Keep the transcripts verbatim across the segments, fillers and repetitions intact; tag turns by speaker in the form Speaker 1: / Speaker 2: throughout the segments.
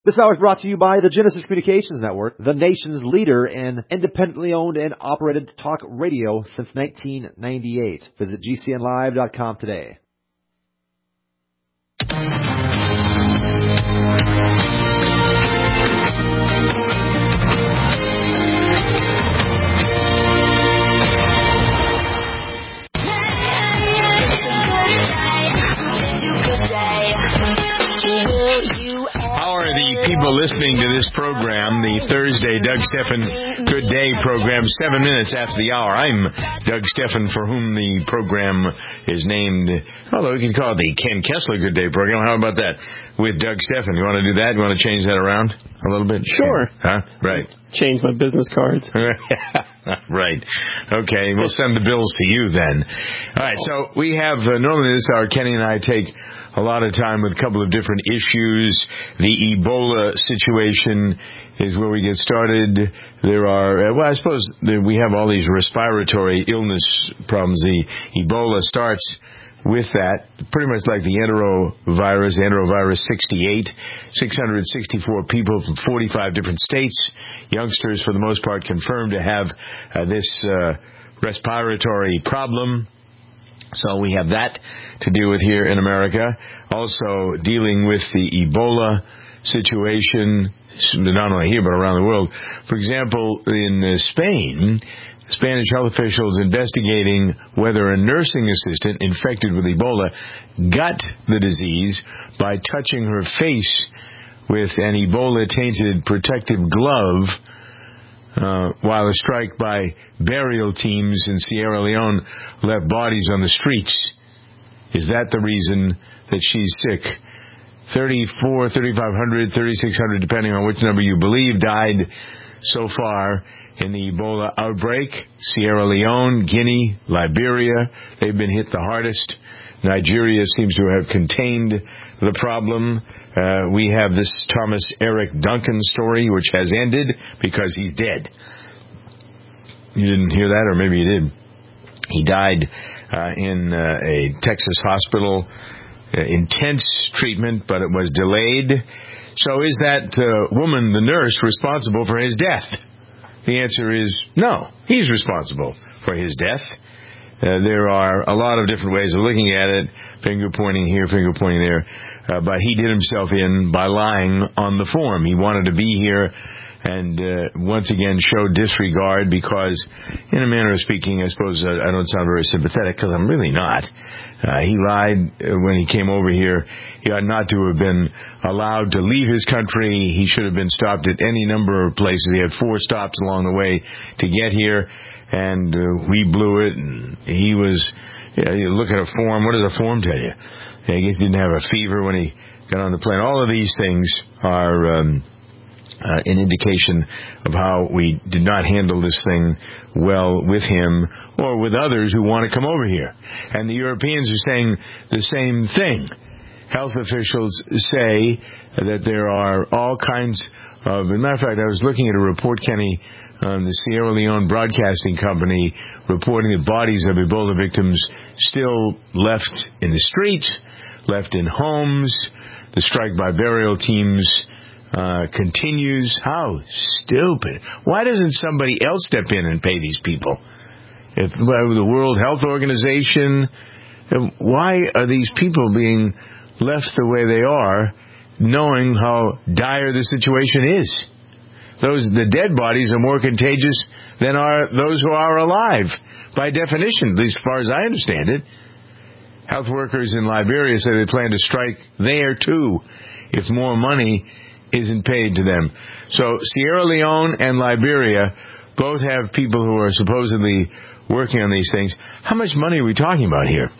Speaker 1: This hour is brought to you by the Genesis Communications Network, the nation's leader in independently owned and operated talk radio since nineteen ninety-eight. Visit G C N live dot com today.
Speaker 2: How are the people listening to this program, the Thursday Doug Stephan Good Day program, seven minutes after the hour? I'm Doug Stephan, for whom the program is named, although we can call it the Ken Kessler Good Day program. How about that? With Doug Stephan. You want to do that? You want to change that around a little bit?
Speaker 3: Sure.
Speaker 2: Huh? Right.
Speaker 3: Change my business cards.
Speaker 2: Right. Okay. We'll send the bills to you then. All right. So we have, uh, normally this hour, Kenny and I take a lot of time with a couple of different issues. The Ebola situation is where we get started. There are, well, I suppose we have all these respiratory illness problems. The Ebola starts with that, pretty much like the enterovirus, enterovirus sixty-eight, six hundred sixty-four people from forty-five different states, youngsters for the most part confirmed to have uh, this uh, respiratory problem. So we have that to deal with here in America. Also dealing with the Ebola situation, not only here but around the world. For example, in uh, Spain, Spanish health officials investigating whether a nursing assistant infected with Ebola got the disease by touching her face with an Ebola-tainted protective glove uh, while a strike by burial teams in Sierra Leone left bodies on the streets. Is that the reason that she's sick? thirty-four, thirty-five hundred, thirty-six hundred, depending on which number you believe, died so far in the Ebola outbreak. Sierra Leone, Guinea, Liberia, they've been hit the hardest. Nigeria seems to have contained the problem. Uh, we have this Thomas Eric Duncan story, which has ended because he's dead. You didn't hear that, or maybe you did. He died uh, in uh, a Texas hospital. Uh, intense treatment, but it was delayed. So is that uh, woman, the nurse, responsible for his death? The answer is no. He's responsible for his death. Uh, there are a lot of different ways of looking at it, finger pointing here, finger pointing there. Uh, but he did himself in by lying on the form. He wanted to be here and uh, once again showed disregard because, in a manner of speaking, I suppose uh, I don't sound very sympathetic because I'm really not. Uh, he lied when he came over here. He ought not to have been allowed to leave his country. He should have been stopped at any number of places. He had four stops along the way to get here, and uh, we blew it. And he was, you know, you look at a form. What does a form tell you? I guess he didn't have a fever when he got on the plane. All of these things are um, uh, an indication of how we did not handle this thing well with him or with others who want to come over here. And the Europeans are saying the same thing. Health officials say that there are all kinds of... As a matter of fact, I was looking at a report, Kenny, on the Sierra Leone Broadcasting Company reporting that bodies of Ebola victims still left in the streets, left in homes. The strike by burial teams uh, continues. How stupid. Why doesn't somebody else step in and pay these people? If well, the World Health Organization, why are these people being left the way they are, knowing how dire the situation is? Those the dead bodies are more contagious than are those who are alive, by definition, at least as far as I understand it. Health workers in Liberia say they plan to strike there, too, if more money isn't paid to them. So Sierra Leone and Liberia both have people who are supposedly working on these things. How much money are we talking about here?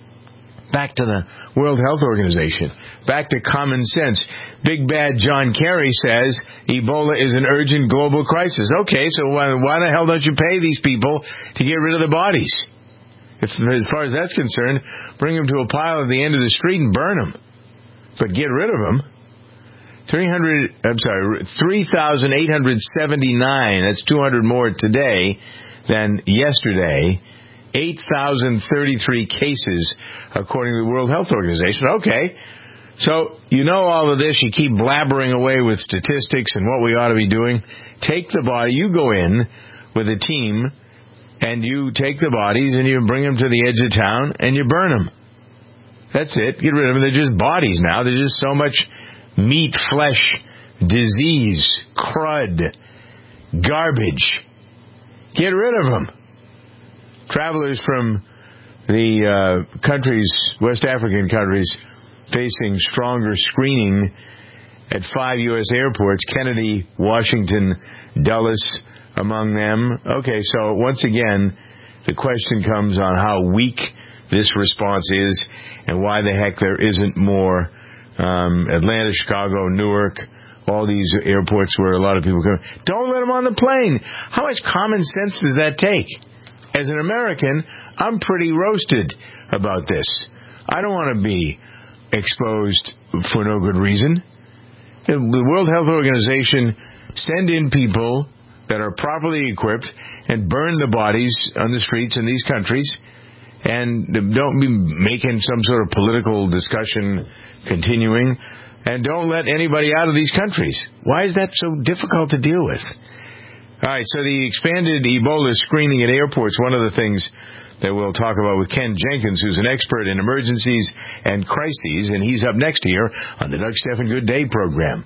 Speaker 2: Back to the World Health Organization. Back to common sense. Big bad John Kerry says Ebola is an urgent global crisis. Okay, so why, why the hell don't you pay these people to get rid of the bodies? If, as far as that's concerned, bring them to a pile at the end of the street and burn them. But get rid of them. three hundred, I'm sorry, three thousand eight hundred seventy-nine, that's two hundred more today than yesterday. eight thousand thirty-three cases, according to the World Health Organization. Okay, So, you know all of this, you keep blabbering away with statistics and what we ought to be doing. Take the body, you go in with a team, and you take the bodies and you bring them to the edge of town and you burn them. That's it. Get rid of them. They're just bodies now. There's just so much meat, flesh, disease, crud, garbage. Get rid of them. Travelers from the uh, countries, West African countries, facing stronger screening at five U S airports, Kennedy, Washington, Dulles among them. Okay, so once again, the question comes on how weak this response is and why the heck there isn't more. Um, Atlanta, Chicago, Newark, all these airports where a lot of people come. Don't let them on the plane. How much common sense does that take? As an American, I'm pretty roasted about this. I don't want to be exposed for no good reason. The World Health Organization send in people that are properly equipped and burn the bodies on the streets in these countries, and don't be making some sort of political discussion continuing, and don't let anybody out of these countries. Why is that so difficult to deal with? All right, so the expanded Ebola screening at airports, one of the things that we'll talk about with Ken Jenkins, who's an expert in emergencies and crises, and he's up next here on the Doug Stephan Good Day program.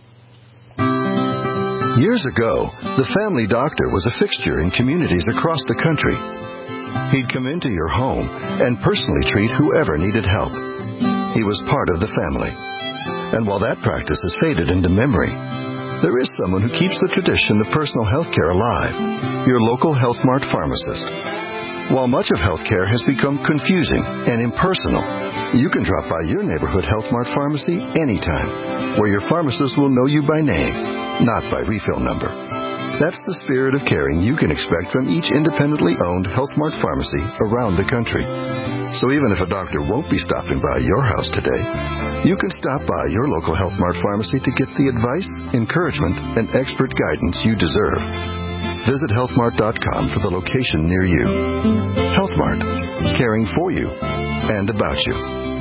Speaker 3: Years ago, the family doctor was a fixture in communities across the country. He'd come into your home and personally treat whoever needed help. He was part of the family. And while that practice has faded into memory, there is someone who keeps the tradition of personal health care alive, your local Health Mart pharmacist. While much of healthcare has become confusing and impersonal, you can drop by your neighborhood Health Mart pharmacy anytime, where your pharmacist will know you by name, not by refill number. That's the spirit of caring you can expect from each independently owned Health Mart pharmacy around the country. So even if a doctor won't be stopping by your house today, you can stop by your local Health Mart pharmacy to get the advice, encouragement, and expert guidance you deserve. Visit health mart dot com for the location near you. Health Mart, caring for you and about you.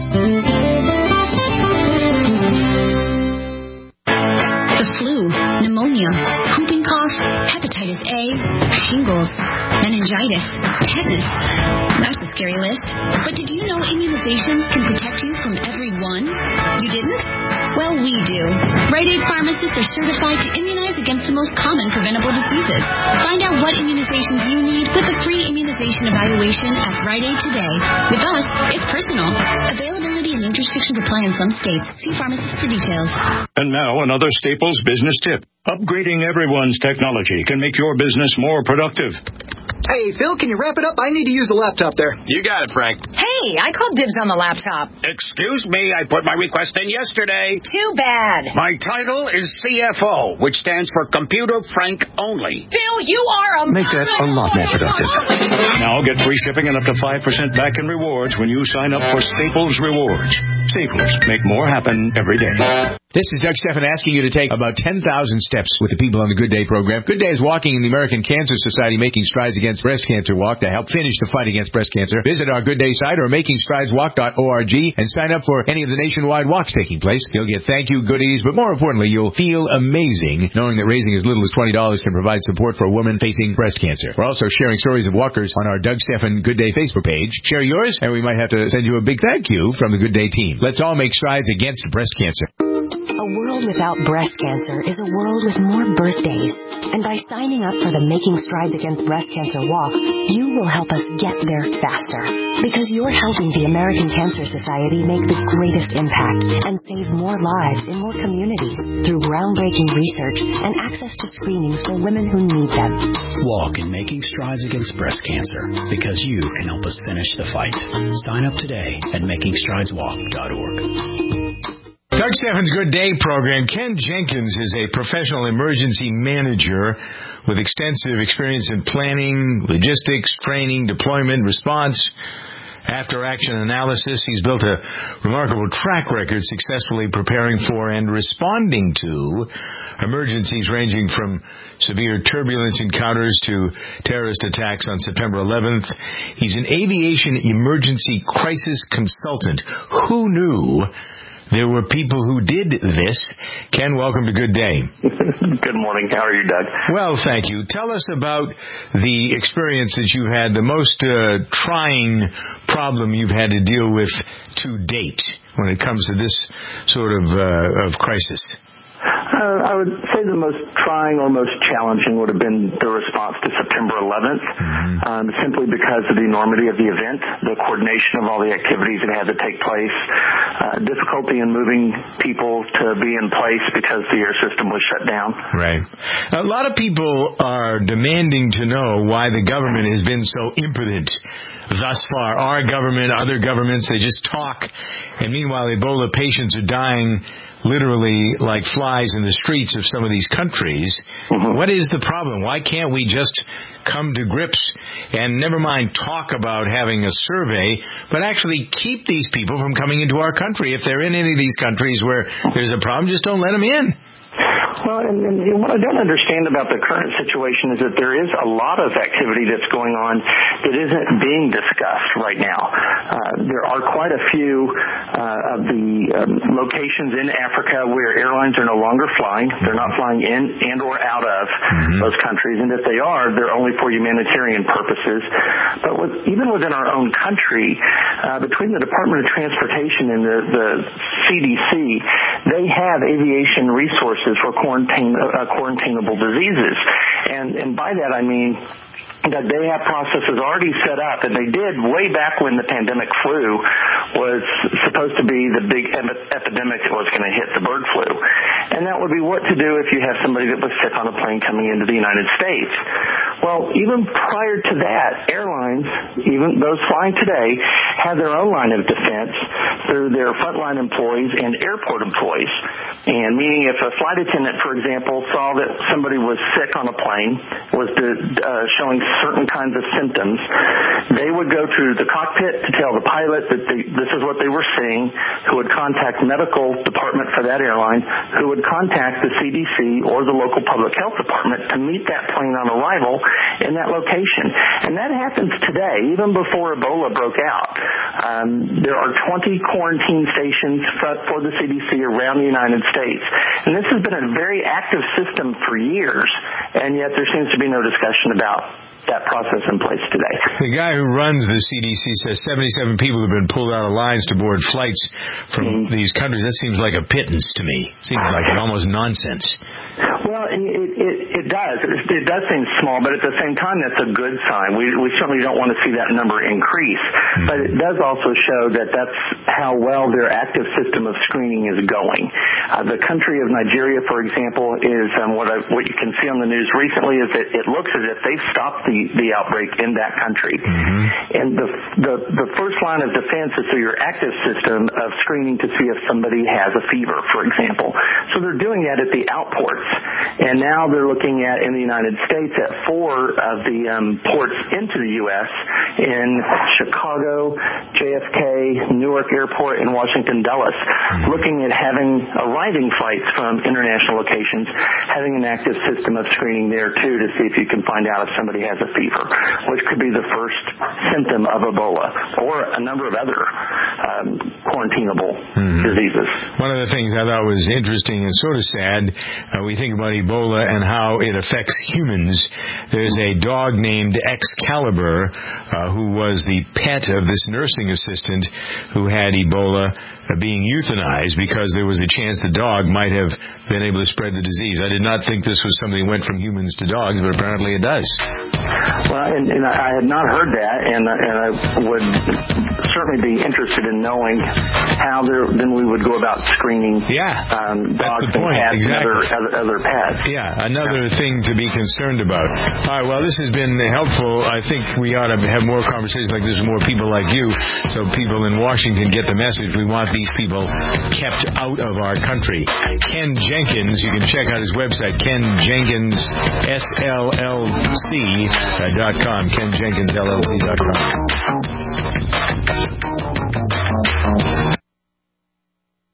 Speaker 4: The flu, pneumonia, whooping cough, hepatitis A, shingles, meningitis, tetanus. That's a scary list. But did you know immunizations can protect you from every one? You didn't? Well, we do. Rite Aid pharmacists are certified to immunize against the most common preventable diseases. Find out what immunizations you need with a free immunization evaluation at Rite Aid today. With us, it's personal. Availability and age restrictions apply in some states. See pharmacist for details.
Speaker 5: And now another Staples business tip. Upgrading everyone's technology can make your business more productive.
Speaker 6: Hey, Phil, can you wrap it up? I need to use the laptop there.
Speaker 7: You got it, Frank.
Speaker 8: Hey, I called dibs on the laptop.
Speaker 7: Excuse me, I put my request in yesterday.
Speaker 8: Too bad.
Speaker 7: My title is C F O, which stands for Computer Frank Only.
Speaker 8: Phil, you are a...
Speaker 3: Make that a lot more productive.
Speaker 5: Now get free shipping and up to five percent back in rewards when you sign up for Staples Rewards. Staples, make more happen every day.
Speaker 2: This is Doug Stephan asking you to take about ten thousand steps with the people on the Good Day program. Good Day is walking in the American Cancer Society Making Strides Against Breast Cancer Walk to help finish the fight against breast cancer. Visit our Good Day site or making strides walk dot org and sign up for any of the nationwide walks taking place. You'll get thank you goodies, but more importantly, you'll feel amazing knowing that raising as little as twenty dollars can provide support for a woman facing breast cancer. We're also sharing stories of walkers on our Doug Stephan Good Day Facebook page. Share yours, and we might have to send you a big thank you from the Good Day team. Let's all make strides against breast cancer.
Speaker 9: A world without breast cancer is a world with more birthdays. And by signing up for the Making Strides Against Breast Cancer Walk, you will help us get there faster. Because you're helping the American Cancer Society make the greatest impact and save more lives in more communities through groundbreaking research and access to screenings for women who need them.
Speaker 10: Walk in Making Strides Against Breast Cancer, because you can help us finish the fight. Sign up today at making strides walk dot org.
Speaker 2: Doug Stephan's Good Day program. Ken Jenkins is a professional emergency manager with extensive experience in planning, logistics, training, deployment, response, after-action analysis. He's built a remarkable track record successfully preparing for and responding to emergencies ranging from severe turbulence encounters to terrorist attacks on September eleventh. He's an aviation emergency crisis consultant. Who knew there were people who did this. Ken, welcome to Good Day.
Speaker 11: Good morning. How are you, Doug?
Speaker 2: Well, thank you. Tell us about the experience that you've had, the most uh, trying problem you've had to deal with to date when it comes to this sort of uh, of crisis.
Speaker 11: Uh, I would say the most trying or most challenging would have been the response to September eleventh, mm-hmm. um, simply because of the enormity of the event, the coordination of all the activities that had to take place, uh, difficulty in moving people to be in place because the air system was shut down.
Speaker 2: Right. A lot of people are demanding to know why the government has been so impotent thus far. Our government, other governments, they just talk, and meanwhile Ebola patients are dying literally like flies in the streets of some of these countries. Mm-hmm. What is the problem? Why can't we just come to grips and never mind talk about having a survey, but actually keep these people from coming into our country? If they're in any of these countries where there's a problem, just don't let them in.
Speaker 11: Well, and, and what I don't understand about the current situation is that there is a lot of activity that's going on that isn't being discussed right now. Uh, there are quite a few uh, of the um, locations in Africa where airlines are no longer flying. They're not flying in and or out of mm-hmm. those countries, and if they are, they're only for humanitarian purposes. But with, even within our own country, uh, between the Department of Transportation and the, the C D C, they have aviation resources for quarantine, uh, quarantinable diseases. And, and by that I mean that they have processes already set up, and they did way back when the pandemic flu was supposed to be the big em- epidemic that was going to hit the bird flu. And that would be what to do if you have somebody that was sick on a plane coming into the United States. Well, even prior to that, airlines, even those flying today, have their own line of defense through their frontline employees and airport employees. And meaning if a flight attendant, for example, saw that somebody was sick on a plane, was to, uh, showing certain kinds of symptoms, they would go to the cockpit to tell the pilot that they, this is what they were seeing, who would contact medical department for that airline, who would contact the C D C or the local public health department to meet that plane on arrival in that location. And that happens today, even before Ebola broke out. Um, there are twenty quarantine stations for the C D C around the United States. And this has been a very active system for years, and yet there seems to be no discussion about that process in place today.
Speaker 2: The guy who runs the C D C says seventy-seven people have been pulled out of lines to board flights from mm-hmm. these countries. That seems like a pittance to me. Seems like almost nonsense.
Speaker 11: Well, it, it, it does. It, it does seem small, but at the same time, that's a good sign. We, we certainly don't want to see that number increase, mm-hmm. but it does also show that that's how well their active system of screening is going. Uh, the country of Nigeria, for example, is um, what I, what you can see on the news recently is that it looks as if they've stopped the, the outbreak in that country. Mm-hmm. And the, the the first line of defense is through your active system of screening to see if somebody has a fever, for example. So they're doing that at the outports. And now they're looking at, in the United States, at four of the um, ports into the U S in Chicago, J F K, Newark Airport, and Washington Dulles, looking at having arriving flights from international locations, having an active system of screening there, too, to see if you can find out if somebody has a fever, which could be the first symptom of Ebola, or a number of other um, quarantinable mm-hmm. diseases.
Speaker 2: One of the things I thought was interesting and sort of sad, uh, we think about Ebola and how it affects humans. There's a dog named Excalibur uh, who was the pet of this nursing assistant who had Ebola, uh, being euthanized because there was a chance the dog might have been able to spread the disease. I did not think this was something that went from humans to dogs, but apparently it does.
Speaker 11: Well, and, and I had not heard that, and, and I would certainly be interested in knowing how there, then we would go about screening
Speaker 2: yeah,
Speaker 11: um, dogs and
Speaker 2: exactly.
Speaker 11: cats and other, other, other pets.
Speaker 2: Yeah, another yeah. thing to be concerned about. All right, well, this has been helpful. I think we ought to have more conversations like this with more people like you, so people in Washington get the message. We want these people kept out of our country. Ken Jenkins, you can check out his website, Ken Jenkins S L L C dot com. Ken Jenkins L L C dot com.
Speaker 12: Hi,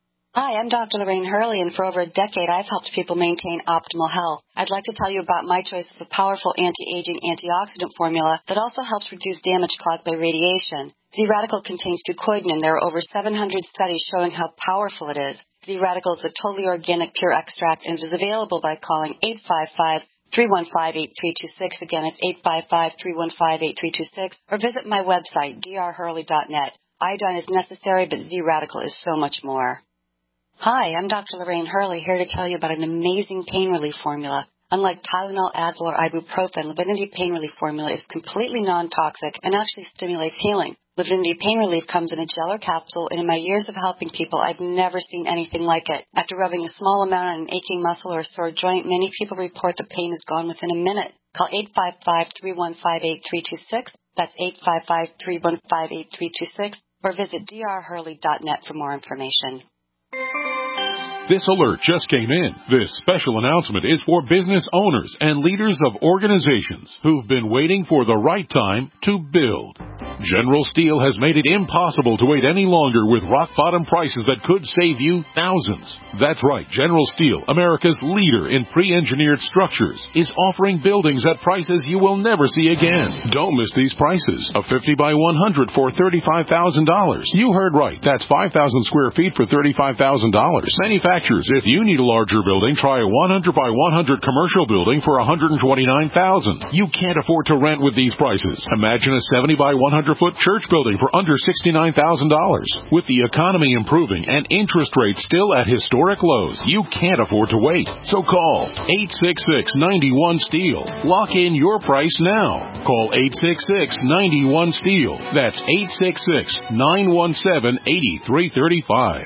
Speaker 12: Hi, I'm Doctor Lorraine Hurley, and for over a decade, I've helped people maintain optimal health. I'd like to tell you about my choice of a powerful anti-aging antioxidant formula that also helps reduce damage caused by radiation. Z-Radical contains fucoidan, and there are over seven hundred studies showing how powerful it is. Z-Radical is a totally organic, pure extract, and is available by calling eight five five, three one five, eight three two six. Again, it's eight five five, three one five, eight three two six, or visit my website, d r hurley dot net. Iodine is necessary, but Z-Radical is so much more. Hi, I'm Doctor Lorraine Hurley, here to tell you about an amazing pain relief formula. Unlike Tylenol, Advil, or ibuprofen, Livinity Pain Relief formula is completely non-toxic and actually stimulates healing. Livinity Pain Relief comes in a gel or capsule, and in my years of helping people, I've never seen anything like it. After rubbing a small amount on an aching muscle or a sore joint, many people report the pain is gone within a minute. Call eight five five, three one five, eight three two six. That's eight five five, three one five, eight three two six. Or visit d r hurley dot net for more information.
Speaker 13: This alert just came in. This special announcement is for business owners and leaders of organizations who've been waiting for the right time to build. General Steel has made it impossible to wait any longer with rock-bottom prices that could save you thousands. That's right, General Steel, America's leader in pre-engineered structures, is offering buildings at prices you will never see again. Don't miss these prices. A fifty by one hundred for thirty-five thousand dollars. You heard right. That's five thousand square feet for thirty-five thousand dollars. Manufacturers, if you need a larger building, try a one hundred by one hundred commercial building for one hundred twenty-nine thousand dollars. You can't afford to rent with these prices. Imagine a seventy by one hundred foot church building for under sixty-nine thousand dollars. With the economy improving and interest rates still at historic lows, you can't afford to wait. So call eight six six, nine one, STEEL. Lock in your price now. Call eight six six, nine one, STEEL. That's eight six six, nine one seven, eight three three five.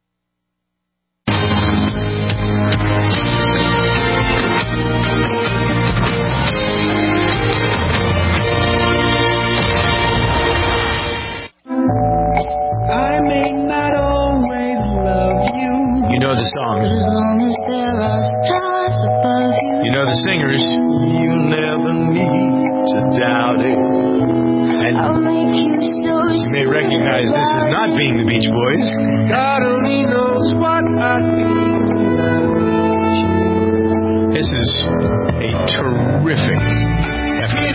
Speaker 2: You know the song. You know the singers.
Speaker 14: You never need to doubt it.
Speaker 2: And you may recognize this as not being the Beach Boys.
Speaker 14: God only knows what I think.
Speaker 2: This is a terrific effort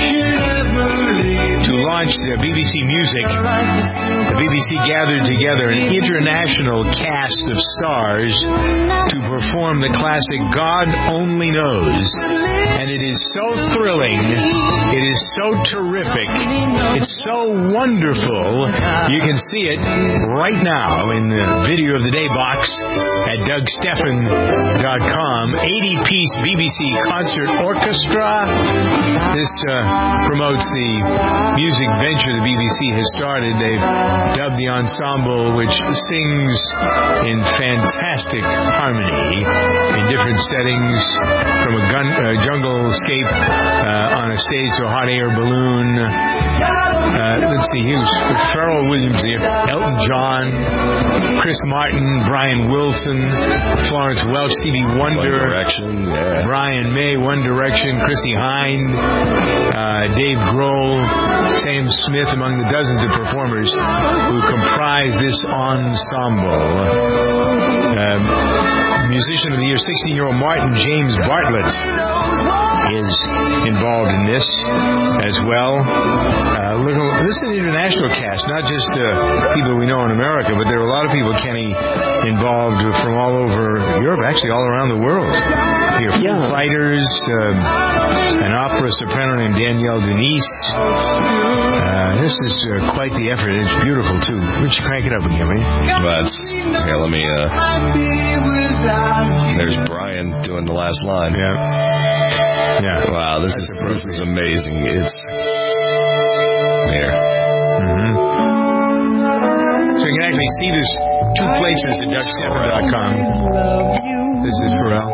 Speaker 2: to launch the B B C Music. The B B C gathered together an international cast of stars to perform the classic God Only Knows. And it is so thrilling. It is so terrific. It's so wonderful. You can see it right now in the Video of the Day box at doug steffen dot com. eighty-piece B B C concert orchestra. This uh, promotes the music venture the B B C has started. They've dubbed the ensemble, which sings in fantastic harmony in different settings, from a gun, uh, junglescape uh, on a stage to a hot air balloon. Uh, let's see, here's Pharrell Williams here, Elton John, Chris Martin, Brian Wilson, Florence Welch, Stevie Wonder,
Speaker 15: One Direction, yeah.
Speaker 2: Brian May, One Direction, Chrissy Hynde, uh, Dave Grohl, Sam Smith, among the dozens of performers who comprise this ensemble. Um, musician of the year, sixteen-year-old Martin James Bartlett is involved in this as well. Uh, little, this is an international cast, not just uh, people we know in America, but there are a lot of people, Kenny, involved from all over Europe, actually all around the world. Here, Foo yeah. Fighters, um, an opera soprano named Danielle Denise. Uh, this is uh, quite the effort. It's beautiful, too. Why don't you crank it up again, man?
Speaker 15: But, okay, let me, uh... there's Brian doing the last line.
Speaker 2: Yeah. Yeah.
Speaker 15: Wow, this is this is amazing. It's there.
Speaker 2: Mm-hmm. So you can actually see this two places at doug steffen dot com. This is Pharrell.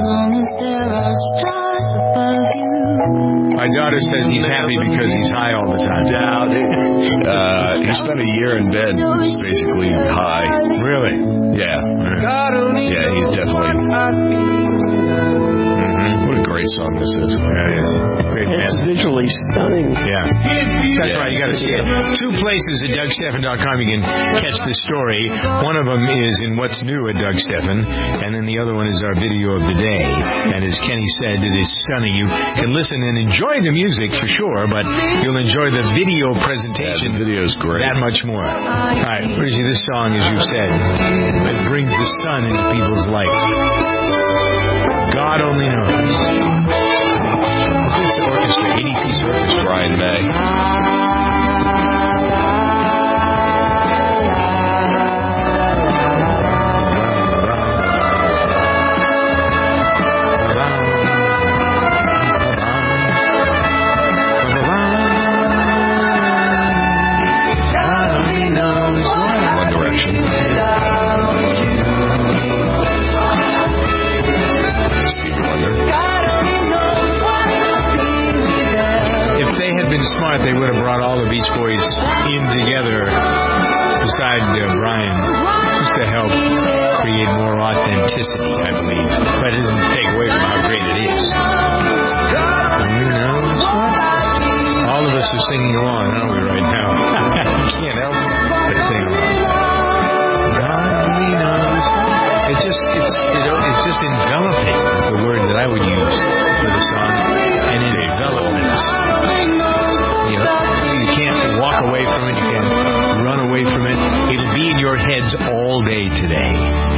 Speaker 2: My daughter says he's happy because he's high all the time.
Speaker 15: Doubt it. Uh, he spent a year in bed, basically high.
Speaker 2: Really?
Speaker 15: Yeah. Yeah, he's definitely.
Speaker 2: Mm-hmm.
Speaker 15: What a great song this is.
Speaker 2: Yeah, it is. great, man.
Speaker 16: It's visually stunning.
Speaker 2: Yeah. That's right. You got to see it. Two places at Doug Stephan dot com you can catch the story. One of them is in What's New at Doug Stephan, and then the other one is our video of the day. And as Kenny said, it is stunning. You can listen and enjoy the music for sure, but you'll enjoy the video presentation.
Speaker 15: Yeah, the video's great.
Speaker 2: That much more. All right, Bridgie, this song, as you've said, it brings the sun into people's life. God only knows. This is the orchestra, eighty-piece orchestra.
Speaker 15: Brian May.
Speaker 2: Smart, they would have brought all the Beach Boys in together beside uh, Brian, just to help create more authenticity, I believe. But it doesn't take away from how great it is. You know, all of us are singing along, aren't we, right now? You can't help but sing along. God only knows. It's just, it's, you know, it's just enveloping is the word that I would use for the song. And it envelopments. You know, you can't walk away from it. You can't run away from it. It'll be in your heads all day today.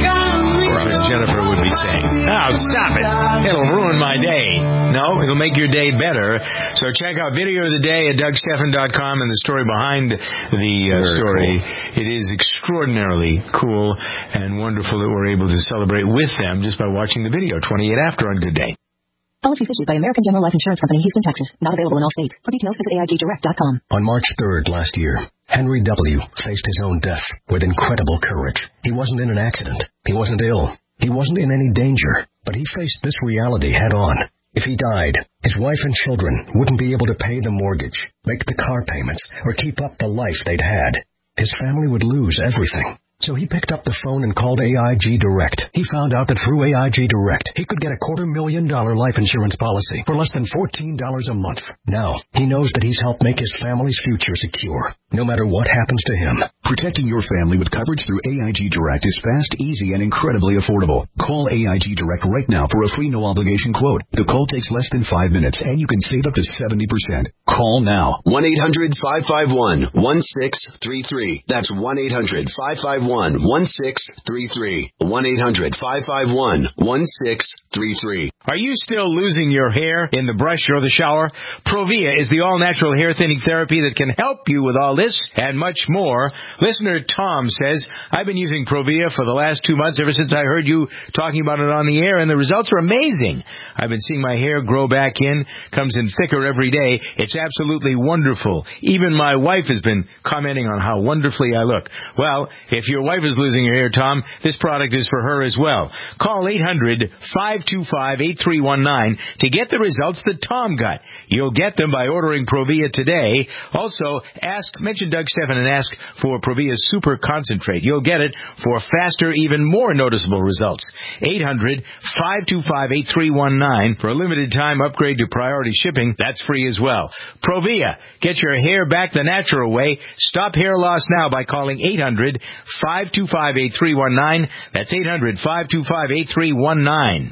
Speaker 2: That's what Jennifer would be saying. Oh, stop it. It'll ruin my day. No, it'll make your day better. So check out Video of the Day at Doug Stephan dot com and the story behind the uh, story. Cool. It is extraordinarily cool and wonderful that we're able to celebrate with them just by watching the video. twenty-eight after on Good Day.
Speaker 9: Policies issued by American General Life Insurance Company, Houston, Texas. Not available in all states. For details, visit A I G direct dot com.
Speaker 17: On March third last year, Henry W. faced his own death with incredible courage. He wasn't in an accident. He wasn't ill. He wasn't in any danger. But he faced this reality head on. If he died, his wife and children wouldn't be able to pay the mortgage, make the car payments, or keep up the life they'd had. His family would lose everything. So he picked up the phone and called A I G Direct. He found out that through A I G Direct, he could get a quarter million dollar life insurance policy for less than fourteen dollars a month. Now, he knows that he's helped make his family's future secure, no matter what happens to him.
Speaker 18: Protecting your family with coverage through A I G Direct is fast, easy, and incredibly affordable. Call A I G Direct right now for a free no-obligation quote. The call takes less than five minutes, and you can save up to seventy percent. Call now.
Speaker 19: one eight hundred five five one one six three three. That's one eight hundred five five one one six three three. one eight hundred five five one one six three three.
Speaker 2: Are you still losing your hair in the brush or the shower? Provia is the all-natural hair thinning therapy that can help you with all this and much more. Listener Tom says, I've been using Provia for the last two months ever since I heard you talking about it on the air, and the results are amazing. I've been seeing my hair grow back in, comes in thicker every day. It's absolutely wonderful. Even my wife has been commenting on how wonderfully I look. Well, if your wife is losing her hair, Tom, this product is for her as well. Call eight hundred five two five eight three one nine to get the results that Tom got. You'll get them by ordering Provia today. Also, ask, mention Doug Stephan and ask for Provia Super Concentrate. You'll get it for faster, even more noticeable results. eight hundred five two five eight three one nine. For a limited time, upgrade to priority shipping. That's free as well. Provia. Get your hair back the natural way. Stop hair loss now by calling eight hundred five two five eight three one nine. That's eight hundred five two five eight three one nine.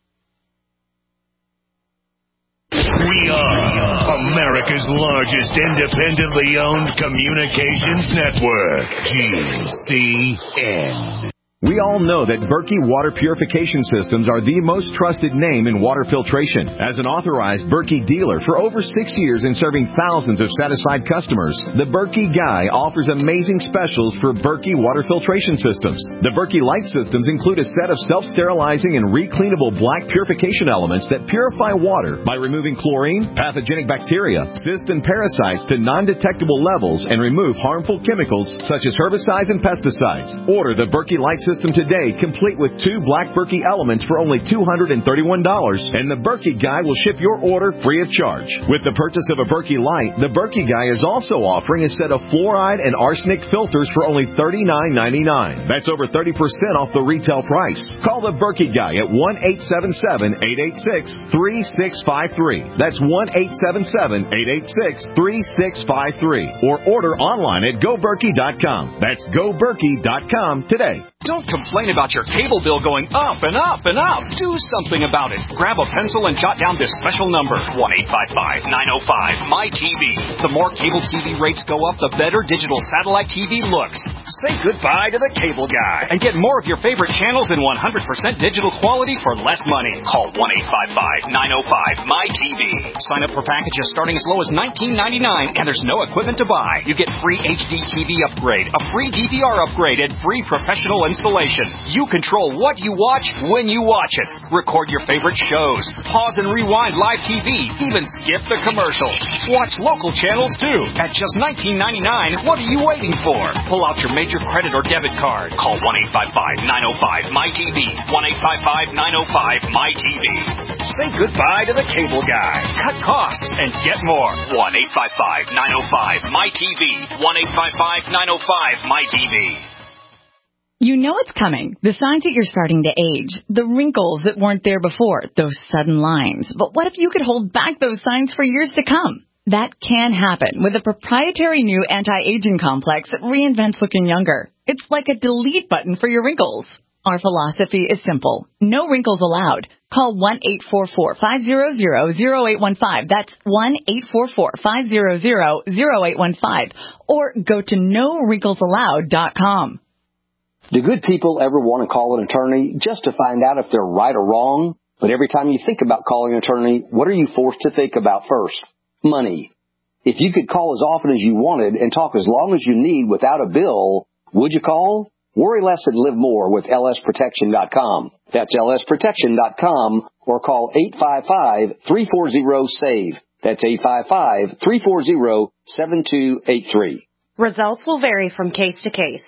Speaker 20: We are America's largest independently owned communications network, G C N.
Speaker 21: We all know that Berkey Water Purification Systems are the most trusted name in water filtration. As an authorized Berkey dealer for over six years and serving thousands of satisfied customers, the Berkey Guy offers amazing specials for Berkey Water Filtration Systems. The Berkey Light Systems include a set of self-sterilizing and recleanable black purification elements that purify water by removing chlorine, pathogenic bacteria, cysts, and parasites to non-detectable levels and remove harmful chemicals such as herbicides and pesticides. Order the Berkey Light system today, complete with two Black Berkey elements for only two hundred thirty-one dollars, and the Berkey Guy will ship your order free of charge. With the purchase of a Berkey Light, the Berkey Guy is also offering a set of fluoride and arsenic filters for only thirty-nine ninety-nine. That's over thirty percent off the retail price. Call the Berkey Guy at one eight seven seven, eight eight six, three six five three. That's one eight seven seven, eight eight six, three six five three. Or order online at go berkey dot com. That's go berkey dot com today.
Speaker 16: Don't complain about your cable bill going up and up and up. Do something about it. Grab a pencil and jot down this special number, one eight five five, nine oh five, M Y T V. The more cable T V rates go up, the better digital satellite T V looks. Say goodbye to the cable guy and get more of your favorite channels in one hundred percent digital quality for less money. Call one eight five five, nine oh five, M Y T V. Sign up for packages starting as low as nineteen ninety-nine, and there's no equipment to buy. You get free H D T V upgrade, a free D V R upgrade, and free professional installation. You control what you watch when you watch it. Record your favorite shows. Pause and rewind live T V. Even skip the commercials. Watch local channels too. At just nineteen ninety-nine, what are you waiting for? Pull out your major credit or debit card. Call one eight five five, nine oh five, M Y T V. one eight five five, nine oh five, M Y T V. Say goodbye to the cable guy. Cut costs and get more. one eight five five, nine oh five, M Y T V. one eight five five, nine oh five, M Y T V.
Speaker 22: You know it's coming. The signs that you're starting to age. The wrinkles that weren't there before. Those sudden lines. But what if you could hold back those signs for years to come? That can happen with a proprietary new anti-aging complex that reinvents looking younger. It's like a delete button for your wrinkles. Our philosophy is simple. No wrinkles allowed. Call one eight four four, five hundred, zero eight one five. That's one eight four four, five hundred, zero eight one five. Or go to no wrinkles allowed dot com.
Speaker 23: Do good people ever want to call an attorney just to find out if they're right or wrong? But every time you think about calling an attorney, what are you forced to think about first? Money. If you could call as often as you wanted and talk as long as you need without a bill, would you call? Worry less and live more with L S protection dot com. That's L S protection dot com or call eight five five, three four zero, S A V E. That's eight five five, three four zero, seven two eight three.
Speaker 24: Results will vary from case to case.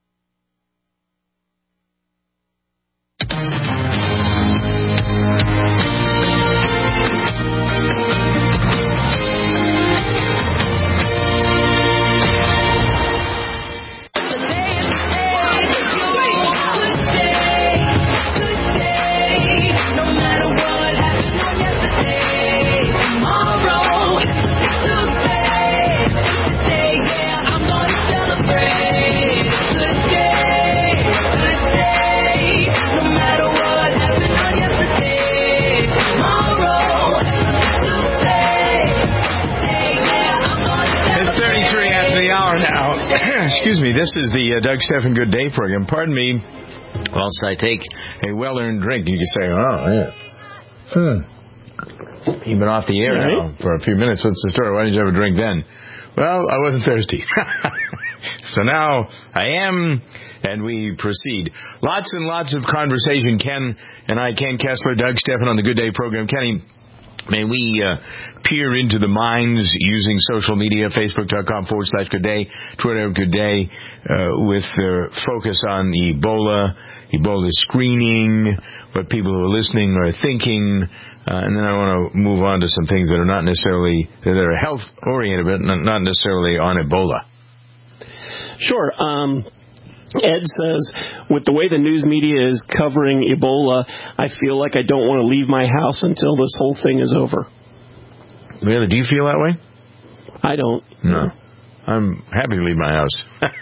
Speaker 2: Excuse me, this is the uh, Doug Stephan Good Day program. Pardon me whilst I take a well-earned drink. You can say, oh, yeah. Hmm. You've been off the air right. now for a few minutes. What's the story? Why didn't you have a drink then? Well, I wasn't thirsty. So now I am, and we proceed. Lots and lots of conversation. Ken and I, Ken Kessler, Doug Stephan on the Good Day program. Kenny, may we uh, peer into the minds using social media, facebook.com forward slash Good Day, Twitter Good Day, uh, with uh, focus on Ebola, Ebola screening, what people who are listening are thinking, uh, and then I want to move on to some things that are not necessarily, that are health-oriented, but not necessarily on Ebola.
Speaker 25: Sure. Um Ed says, with the way the news media is covering Ebola, I feel like I don't want to leave my house until this whole thing is over.
Speaker 2: Really? Do you feel that way?
Speaker 25: I don't.
Speaker 2: No. I'm happy to leave my house.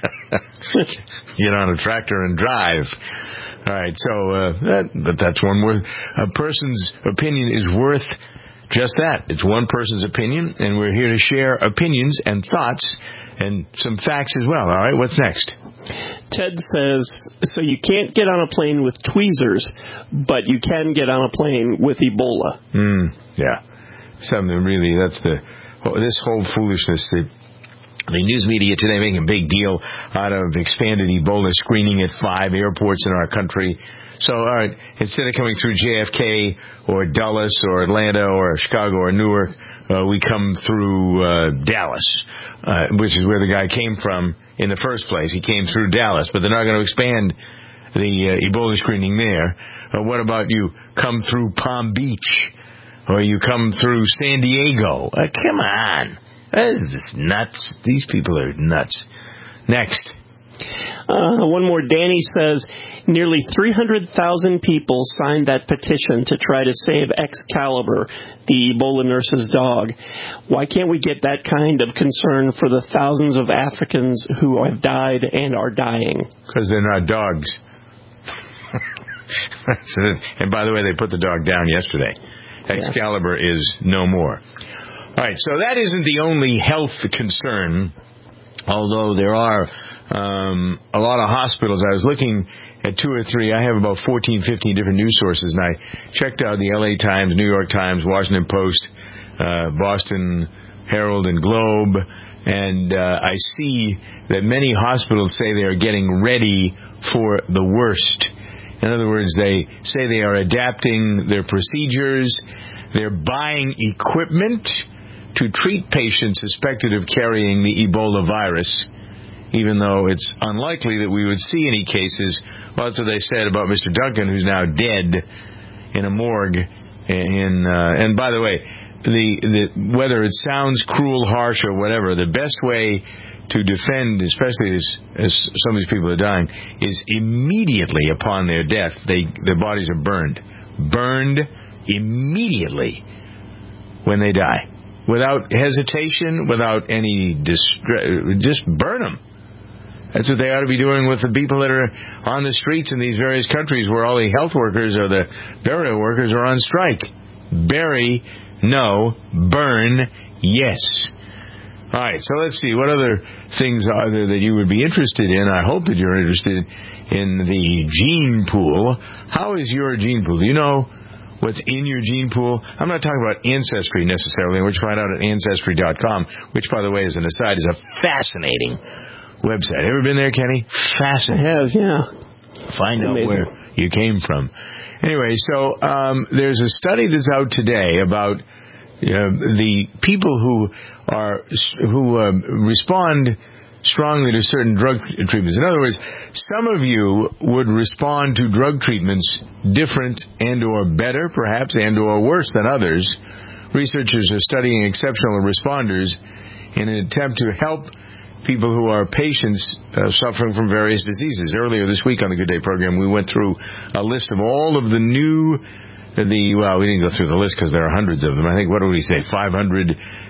Speaker 2: Get on a tractor and drive. All right, so uh, that, but that's one worth. A person's opinion is worth just that. It's one person's opinion, and we're here to share opinions and thoughts and some facts as well. All right, what's next?
Speaker 25: Ted says, so you can't get on a plane with tweezers, but you can get on a plane with Ebola.
Speaker 2: Mm, yeah. Something really, that's the, this whole foolishness. The, the news media today making a big deal out of expanded Ebola screening at five airports in our country. So, all right, instead of coming through J F K or Dulles or Atlanta or Chicago or Newark, uh, we come through uh, Dallas, uh, which is where the guy came from in the first place. He came through Dallas, but they're not going to expand the uh, Ebola screening there. Or what about you come through Palm Beach? Or you come through San Diego? Uh, come on. This is nuts. These people are nuts. Next.
Speaker 25: Uh, one more. Danny says, nearly three hundred thousand people signed that petition to try to save Excalibur, the Ebola nurse's dog. Why can't we get that kind of concern for the thousands of Africans who have died and are dying?
Speaker 2: Because they're not dogs. And by the way, they put the dog down yesterday. Excalibur yeah. is no more. All right, so that isn't the only health concern, although there are um, a lot of hospitals. I was looking at two or three. I have about fourteen, fifteen different news sources, and I checked out the L A Times, New York Times, Washington Post, uh, Boston Herald, and Globe, and uh, I see that many hospitals say they are getting ready for the worst. In other words, they say they are adapting their procedures. They're buying equipment to treat patients suspected of carrying the Ebola virus, even though it's unlikely that we would see any cases. Well, that's what they said about Mister Duncan, who's now dead in a morgue. In, uh, and by the way, the, the whether it sounds cruel, harsh, or whatever, the best way to defend, especially as, as some of these people are dying, is immediately upon their death, they their bodies are burned. Burned immediately when they die. Without hesitation, without any distress, just burn them. That's what they ought to be doing with the people that are on the streets in these various countries where all the health workers or the burial workers are on strike. Bury, no. Burn, yes. All right, so let's see. What other things are there that you would be interested in? I hope that you're interested in the gene pool. How is your gene pool? Do you know what's in your gene pool? I'm not talking about Ancestry necessarily, which you find out at Ancestry dot com, which, by the way, as an aside, is a fascinating website. Ever been there, Kenny? Fascinating.
Speaker 25: I have, yeah.
Speaker 2: Find out where you came from. Anyway, so um, there's a study that's out today about uh, the people who are who uh, respond strongly to certain drug treatments. In other words, some of you would respond to drug treatments different and or better, perhaps, and or worse than others. Researchers are studying exceptional responders in an attempt to help people who are patients uh, suffering from various diseases. Earlier this week on the Good Day program, we went through a list of all of the new, the well, we didn't go through the list because there are hundreds of them. I think, what do we say, five hundred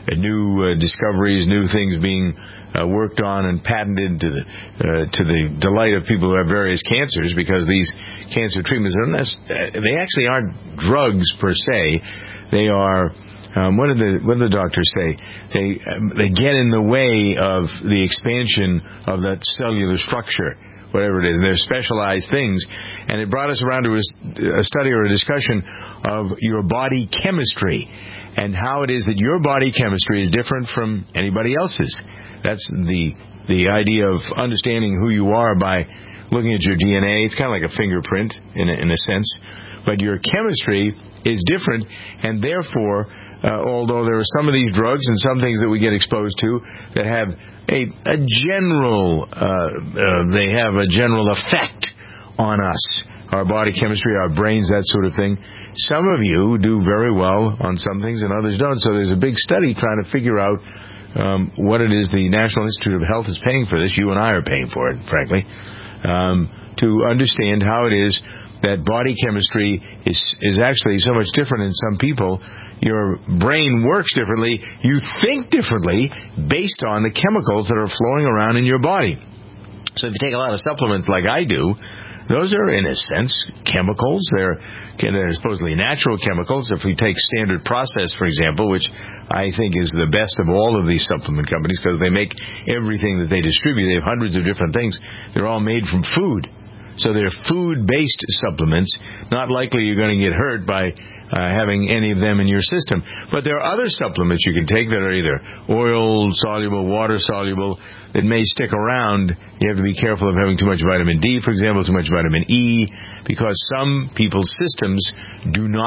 Speaker 2: new uh, discoveries, new things being Uh, worked on and patented to the uh, to the delight of people who have various cancers, because these cancer treatments, they actually aren't drugs per se. They are, um, what did the what did the doctors say? They um, they get in the way of the expansion of that cellular structure, whatever it is. And they're specialized things. And it brought us around to a, a study or a discussion of your body chemistry and how it is that your body chemistry is different from anybody else's. That's the the idea of understanding who you are by looking at your D N A. It's kind of like a fingerprint in a, in a sense. But your chemistry is different, and therefore, uh, although there are some of these drugs and some things that we get exposed to that have a, a general, uh, uh, they have a general effect on us, our body chemistry, our brains, that sort of thing. Some of you do very well on some things and others don't. So there's a big study trying to figure out Um, what it is the National Institute of Health is paying for this. You and I are paying for it, frankly, um, to understand how it is that body chemistry is is actually so much different in some people. Your brain works differently. You think differently based on the chemicals that are flowing around in your body. So if you take a lot of supplements like I do, those are, in a sense, chemicals. They're, they're supposedly natural chemicals. If we take Standard Process, for example, which I think is the best of all of these supplement companies because they make everything that they distribute. They have hundreds of different things. They're all made from food. So they're food-based supplements. Not likely you're going to get hurt by uh, having any of them in your system. But there are other supplements you can take that are either oil-soluble, water-soluble, that may stick around. You have to be careful of having too much vitamin D, for example, too much vitamin E, because some people's systems do not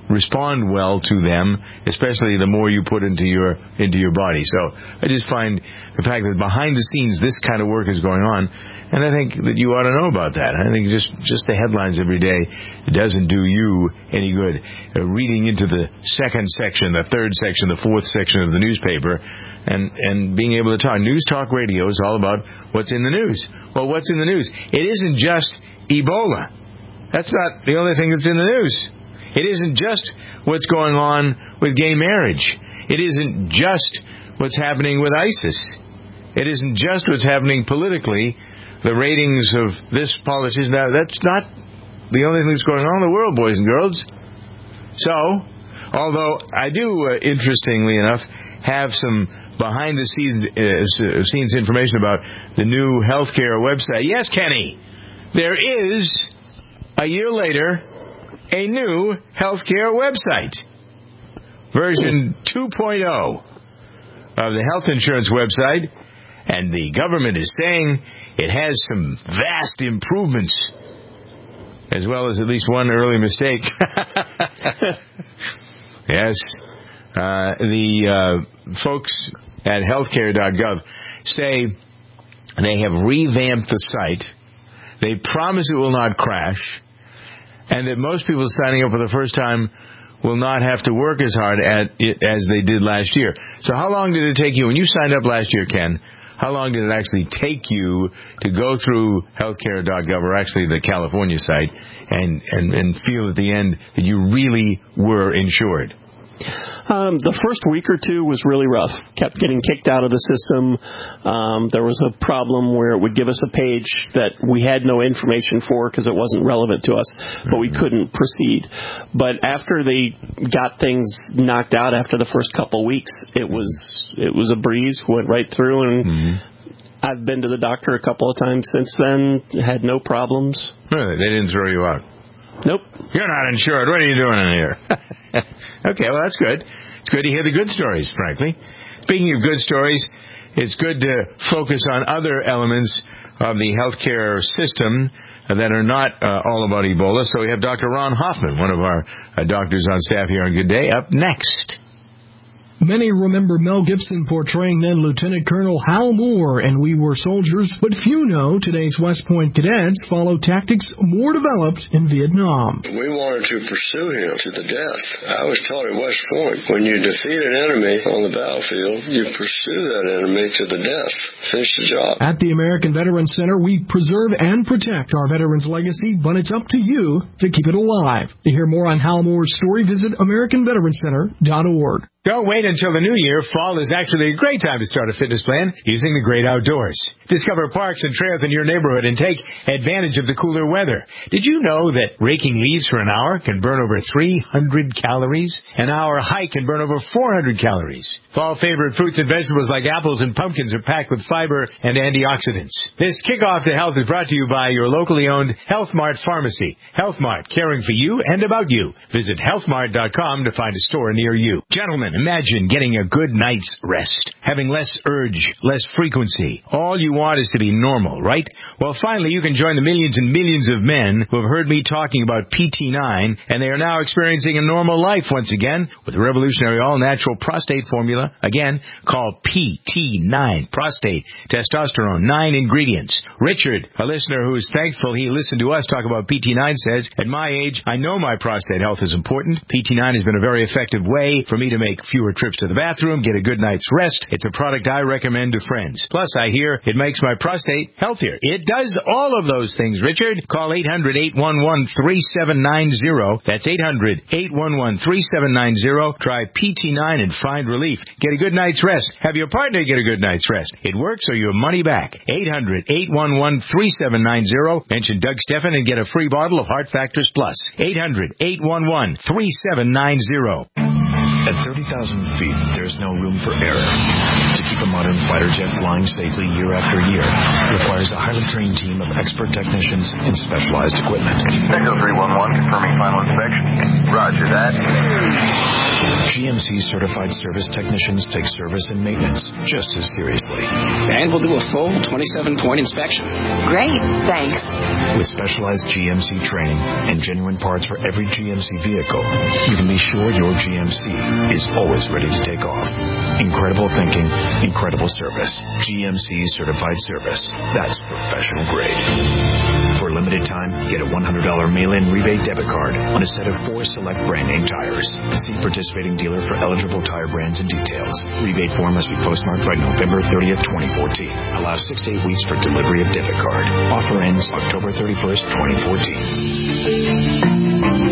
Speaker 2: respond well to them, especially the more you put into your into your body. So I just find the fact that behind the scenes this kind of work is going on, and I think that you ought to know about that. I think just, just the headlines every day doesn't do you any good. Uh, reading into the second section, the third section, the fourth section of the newspaper, and, and being able to talk. News Talk Radio is all about what's in the news. Well, what's in the news? It isn't just Ebola. That's not the only thing that's in the news. It isn't just what's going on with gay marriage. It isn't just what's happening with ISIS. It isn't just what's happening politically, the ratings of this politician. Now, that's not the only thing that's going on in the world, boys and girls. So, although I do, uh, interestingly enough, have some behind-the-scenes uh, scenes information about the new healthcare website. Yes, Kenny, there is, a year later, a new healthcare website. Version two point oh of the health insurance website. And the government is saying it has some vast improvements, as well as at least one early mistake. Yes. Uh, the uh, folks at healthcare dot gov say they have revamped the site. They promise it will not crash, and that most people signing up for the first time will not have to work as hard at it as they did last year. So how long did it take you, when you signed up last year, Ken, how long did it actually take you to go through healthcare dot gov, or actually the California site, and, and, and feel at the end that you really were insured?
Speaker 25: Um, the first week or two was really rough. Kept getting kicked out of the system. Um, there was a problem where it would give us a page that we had no information for because it wasn't relevant to us, but we couldn't proceed. But after they got things knocked out after the first couple of weeks, it was it was a breeze. Went right through, and mm-hmm. I've been to the doctor a couple of times since then. Had no problems.
Speaker 2: Really? They didn't throw you out?
Speaker 25: Nope.
Speaker 2: You're not insured. What are you doing in here? Okay, well, that's good. It's good to hear the good stories, frankly. Speaking of good stories, it's good to focus on other elements of the healthcare system that are not uh, all about Ebola. So we have Doctor Ron Hoffman, one of our uh, doctors on staff here on Good Day, up next.
Speaker 1: Many remember Mel Gibson portraying then Lieutenant Colonel Hal Moore in We Were Soldiers, but few know today's West Point cadets follow tactics more developed in Vietnam.
Speaker 4: We wanted to pursue him to the death. I was taught at West Point, when you defeat an enemy on the battlefield, you pursue that enemy to the death. Finish the job.
Speaker 1: At the American Veterans Center, we preserve and protect our veterans' legacy, but it's up to you to keep it alive. To hear more on Hal Moore's story, visit American Veterans Center dot org.
Speaker 2: Don't wait until the new year. Fall is actually a great time to start a fitness plan using the great outdoors. Discover parks and trails in your neighborhood and take advantage of the cooler weather. Did you know that raking leaves for an hour can burn over three hundred calories? An hour hike can burn over four hundred calories. Fall favorite fruits and vegetables like apples and pumpkins are packed with fiber and antioxidants. This kickoff to health is brought to you by your locally owned Health Mart Pharmacy. Health Mart, caring for you and about you. Visit health mart dot com to find a store near you. Gentlemen, imagine getting a good night's rest, having less urge, less frequency. All you want is to be normal, right? Well, finally, you can join the millions and millions of men who have heard me talking about P T nine, and they are now experiencing a normal life once again with the revolutionary all-natural prostate formula. Again, call P T nine. Prostate, testosterone, nine ingredients. Richard, a listener who is thankful he listened to us talk about P T nine, says, at my age, I know my prostate health is important. P T nine has been a very effective way for me to make fewer trips to the bathroom, get a good night's rest. It's a product I recommend to friends. Plus, I hear it makes my prostate healthier. It does all of those things, Richard. Call eight hundred, eight one one, three seven nine zero. That's eight hundred, eight one one, three seven nine zero. Try P T nine and find relief. Get a good night's rest. Have your partner get a good night's rest. It works or your money back. eight hundred, eight one one, three seven nine zero. Mention Doug Steffen and get a free bottle of Heart Factors Plus. eight hundred, eight one one, three seven nine zero.
Speaker 6: At thirty thousand feet, there's no room for error. To keep a modern fighter jet flying safely year after year requires a highly trained team of expert technicians and specialized equipment.
Speaker 7: Echo three one one, confirming final inspection. Roger that.
Speaker 6: G M M C certified service technicians take service and maintenance just as seriously.
Speaker 3: And we'll do a full twenty-seven point inspection.
Speaker 9: Great, thanks.
Speaker 6: With specialized G M C training and genuine parts for every G M C vehicle, you can be sure your G M C is always ready to take off. Incredible thinking, incredible service. G M C certified service. That's professional grade. For a limited time, get a one hundred dollars mail-in rebate debit card on a set of four select brand name tires. See participating dealer for eligible tire brands and details. Rebate form must be postmarked by November thirtieth, twenty fourteen. Allow six to eight weeks for delivery of debit card. Offer ends October thirty-first, twenty fourteen.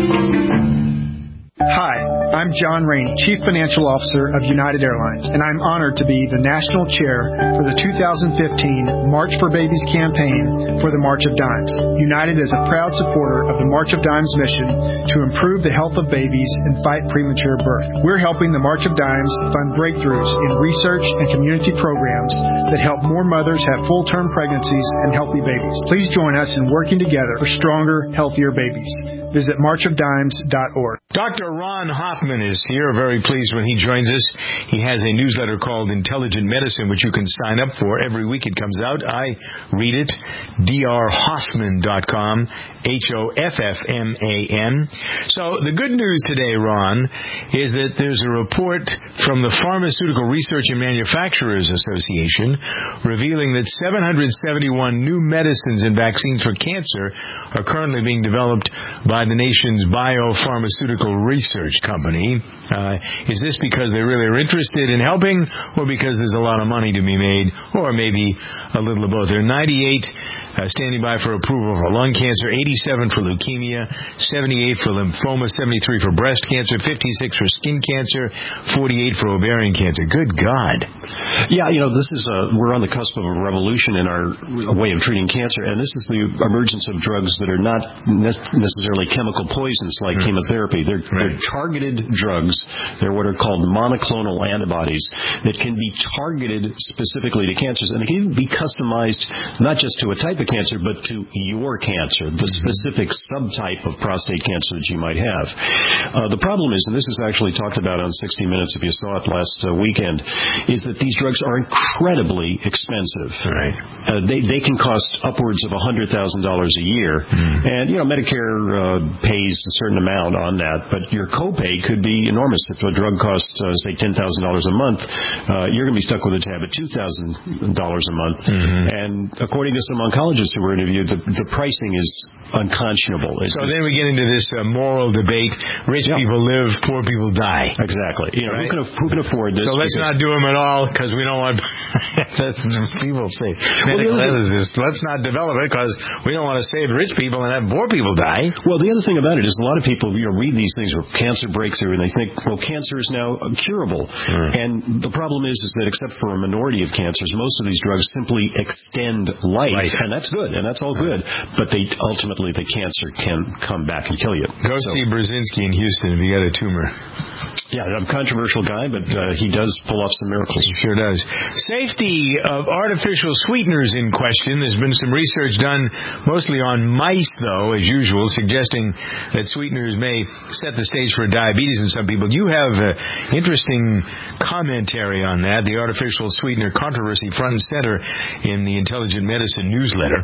Speaker 5: Hi, I'm John Rainey, Chief Financial Officer of United Airlines, and I'm honored to be the National Chair for the two thousand fifteen March for Babies campaign for the March of Dimes. United is a proud supporter of the March of Dimes mission to improve the health of babies and fight premature birth. We're helping the March of Dimes fund breakthroughs in research and community programs that help more mothers have full-term pregnancies and healthy babies. Please join us in working together for stronger, healthier babies. Visit march of dimes dot org.
Speaker 2: Doctor Ron Hoffman is here. Very pleased when he joins us. He has a newsletter called Intelligent Medicine, which you can sign up for. Every week it comes out. I read it. d r hoffman dot com. H O F F M A N. So the good news today, Ron, is that there's a report from the Pharmaceutical Research and Manufacturers Association revealing that seven hundred seventy-one new medicines and vaccines for cancer are currently being developed by the nation's biopharmaceutical research company. Uh, is this because they really are interested in helping, or because there's a lot of money to be made, or maybe a little of both? There are ninety-eight uh, standing by for approval for lung cancer, eighty-seven for leukemia, seventy-eight for lymphoma, seventy-three for breast cancer, fifty-six for skin cancer, forty-eight for ovarian cancer. Good God.
Speaker 7: Yeah, you know, this is a, we're on the cusp of a revolution in our way of treating cancer, and this is the emergence of drugs that are not necessarily chemical poisons like mm. chemotherapy. They're, right. they're targeted drugs. They're what are called monoclonal antibodies that can be targeted specifically to cancers, and they can be customized not just to a type of cancer, but to your cancer, the specific subtype of prostate cancer that you might have. Uh, the problem is, and this is actually talked about on sixty minutes if you saw it last uh, weekend, is that these drugs are incredibly expensive.
Speaker 2: Right.
Speaker 7: Uh, they, they can cost upwards of one hundred thousand dollars a year, mm. and, you know, Medicare uh, pays a certain amount on that, but your copay could be enormous. If a drug costs, uh, say, ten thousand dollars a month, uh, you're going to be stuck with a tab at two thousand dollars a month. Mm-hmm. And according to some oncologists who were interviewed, the, the pricing is unconscionable. It's
Speaker 2: so then we get into this uh, moral debate. Rich yeah. people live, poor people die.
Speaker 7: Exactly. You know, right? who, can, who can afford this?
Speaker 2: So let's not do them at all because we don't want that's people say. Medical well, ethicists, let's not develop it because we don't want to save rich people and have poor people die.
Speaker 7: Well, the other thing about it is a lot of people, you know, read these things where cancer breaks through and they think, well, cancer is now curable. Mm. And the problem is, is that except for a minority of cancers, most of these drugs simply extend life, right. and that's good, and that's all good. But they ultimately, the cancer can come back and kill you.
Speaker 2: Go so, see Brzezinski in Houston if you got a tumor.
Speaker 7: Yeah, I'm a controversial guy, but uh, he does pull off some miracles.
Speaker 2: He sure does. Safety of artificial sweeteners in question. There's been some research done mostly on mice, though, as usual, suggesting that sweeteners may set the stage for diabetes in some people. You have uh, interesting commentary on that, the artificial sweetener controversy front and center in the Intelligent Medicine newsletter.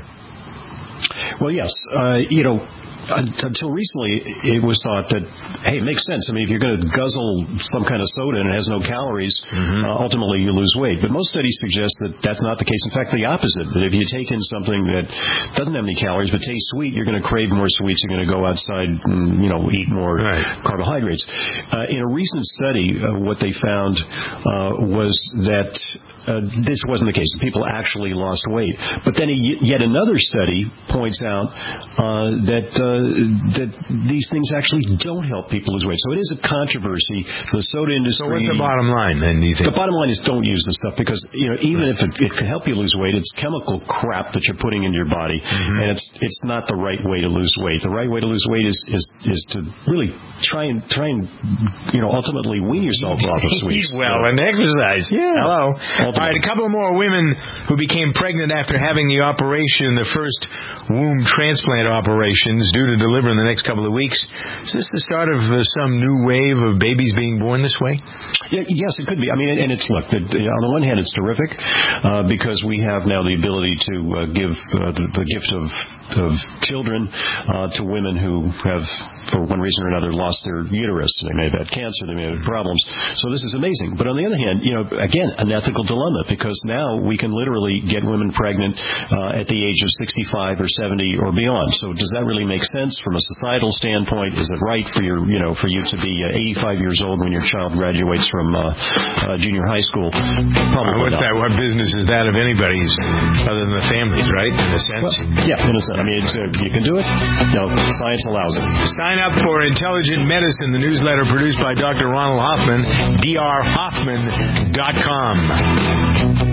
Speaker 7: Well, yes. Uh, you know, until recently, it was thought that, hey, it makes sense. I mean, if you're going to guzzle some kind of soda and it has no calories, mm-hmm. uh, ultimately you lose weight. But most studies suggest that that's not the case. In fact, the opposite, that if you take in something that doesn't have any calories but tastes sweet, you're going to crave more sweets. You're going to go outside and, you know, eat more right. carbohydrates. Uh, in a recent study, uh, what they found uh, was that Uh, this wasn't the case. People actually lost weight. But then a, yet another study points out uh, that uh, that these things actually don't help people lose weight. So it is a controversy. The soda industry.
Speaker 2: So what's the bottom line then, do you think?
Speaker 7: The bottom line is don't use this stuff because, you know, even if it, it can help you lose weight, it's chemical crap that you're putting into your body, mm-hmm. and it's it's not the right way to lose weight. The right way to lose weight is is, is to really try and try and you know ultimately wean yourself off of sweets.
Speaker 2: Eat well and exercise.
Speaker 7: Yeah.
Speaker 2: Hello. Ultimately. All right, a couple more women who became pregnant after having the operation, the first womb transplant operations due due to deliver in the next couple of weeks. Is this the start of uh, some new wave of babies being born this way?
Speaker 7: Yeah, yes, it could be. I mean, and it's, look, it, on the one hand, it's terrific uh, because we have now the ability to uh, give uh, the, the gift of, of children uh, to women who have, for one reason or another, lost their uterus. They may have had cancer. They may have had problems. So this is amazing. But on the other hand, you know, again, an ethical dilemma, because now we can literally get women pregnant uh, at the age of sixty-five or seventy or beyond. So does that really make sense from a societal standpoint? Is it right for your, you know, for you to be uh, eighty-five years old when your child graduates from uh, uh, junior high school? Probably
Speaker 2: What's
Speaker 7: not.
Speaker 2: that? What business is that of anybody's other than the family's, right? In a sense.
Speaker 7: Well, yeah, in a sense. I mean, it's, uh, you can do it. No, science allows it.
Speaker 2: Sign up for Intelligent Medicine, the newsletter produced by Doctor Ronald Hoffman, d r hoffman dot com.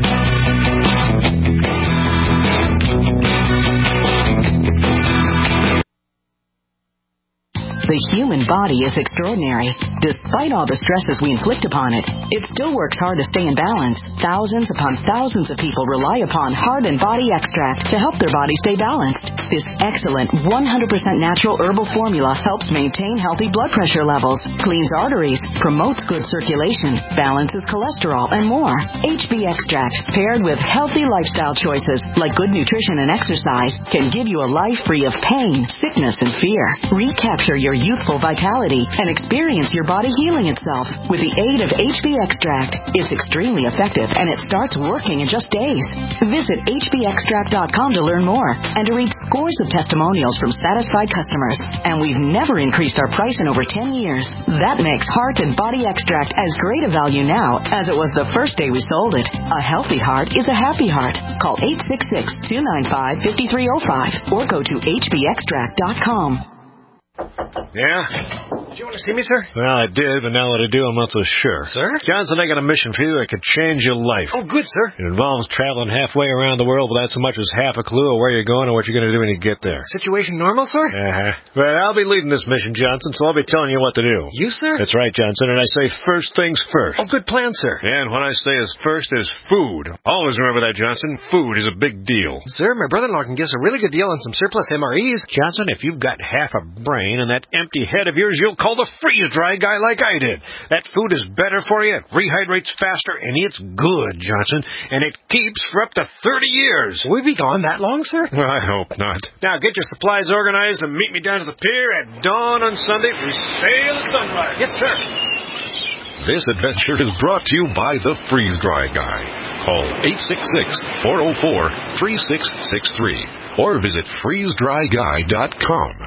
Speaker 8: The human body is extraordinary. Despite all the stresses we inflict upon it, it still works hard to stay in balance. Thousands upon thousands of people rely upon Heart and Body Extract to help their body stay balanced. This excellent one hundred percent natural herbal formula helps maintain healthy blood pressure levels, cleans arteries, promotes good circulation, balances cholesterol, and more. H B Extract, paired with healthy lifestyle choices like good nutrition and exercise, can give you a life free of pain, sickness, and fear. Recapture your youthful vitality and experience your body healing itself with the aid of H B Extract. It's extremely effective and it starts working in just days. Visit H B extract dot com to learn more and to read scores of testimonials from satisfied customers. And we've never increased our price in over ten years. That makes Heart and Body Extract as great a value now as it was the first day we sold it. A healthy heart is a happy heart. Call eight six six, two nine five, five three zero five or go to H B extract dot com.
Speaker 10: Yeah? Did you want to see me, sir? Well, I did, but now that I do, I'm not so sure. Sir? Johnson, I got a mission for you that could change your life. Oh, good, sir. It involves traveling halfway around the world without so much as half a clue of where you're going or what you're going to do when you get there.
Speaker 11: Situation normal, sir?
Speaker 10: Uh-huh. But I'll be leading this mission, Johnson, so I'll be telling you what to do.
Speaker 11: You, sir?
Speaker 10: That's right, Johnson, and I say first things first.
Speaker 11: Oh, good plan, sir.
Speaker 10: And what I say is first is food. Always remember that, Johnson. Food is a big deal.
Speaker 11: Sir, my brother-in-law can give us a really good deal on some surplus M R Es.
Speaker 10: Johnson, if you've got half a brain and that empty head of yours, you'll call the freeze-dry guy like I did. That food is better for you, it rehydrates faster, and it's good, Johnson, and it keeps for up to thirty years.
Speaker 11: Will we be gone that long, sir?
Speaker 10: Well, I hope not. Now, get your supplies organized and meet me down to the pier at dawn on Sunday. We sail at sunrise.
Speaker 11: Yes, sir.
Speaker 12: This adventure is brought to you by the Freeze-Dry Guy. Call eight six six, four oh four, three six six three or visit freeze dry guy dot com.